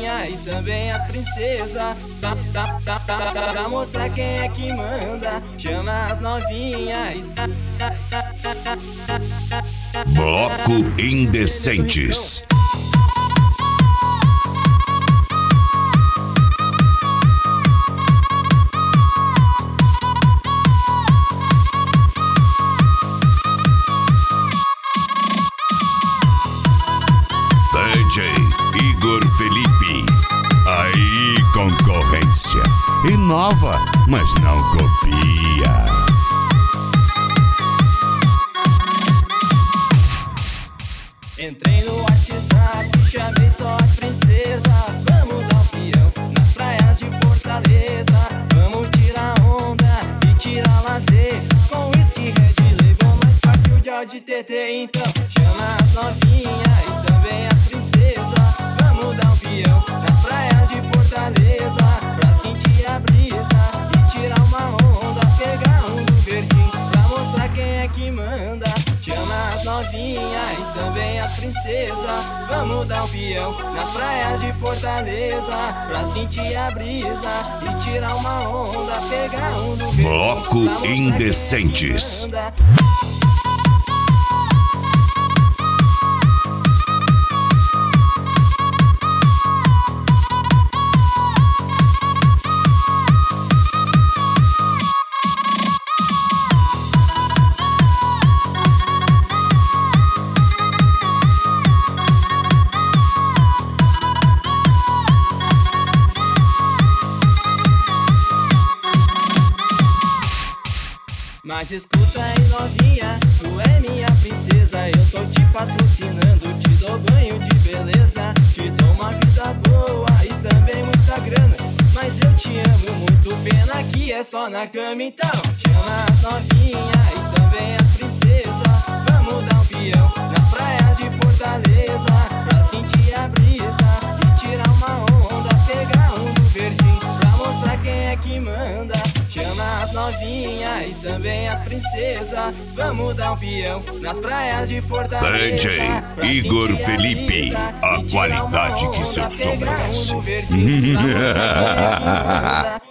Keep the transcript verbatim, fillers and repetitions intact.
novinha e também as princesas. Pra, pra, pra, pra, pra, pra mostrar quem é que manda. Chama as novinha e tá, tá, tá, tá, tá, tá, tá, tá. Bloco Indecentes. D J Igor Felipe. Aí, concorrência. Inova, mas não copia. Entrei no WhatsApp, chamei só as princesas. Vamos dar um peão nas praias de Fortaleza. Vamos tirar onda e tirar lazer com whisky, Red Label, mais partiu de áudio T T. Então chama as novinha e também as princesas. Vamos dar um peão nas praias de Fortaleza pra sentir a brisa e tirar uma onda, pegar um do verdinho pra mostrar quem é que manda. Chama as novinha e também as princesas. Vamos dar um peão nas praias de Fortaleza pra sentir a brisa e tirar uma onda, pegar um do verdinho. Bloco Indecentes. Mas escuta aí novinha, tu é minha princesa. Eu tô te patrocinando, te dou banho de beleza. Te dou uma vida boa e também muita grana. Mas eu te amo muito, pena que é só na cama. Então chama as novinha e também as princesas. Vamos dar um peão nas praias de Fortaleza pra sentir a brisa e tirar uma onda, pegar um do verdinho pra mostrar quem é que manda. Chama as novinha e também as princesas. Vamos dar um peão nas praias de Fortaleza. D J Igor Felipe, a qualidade que seu som merece.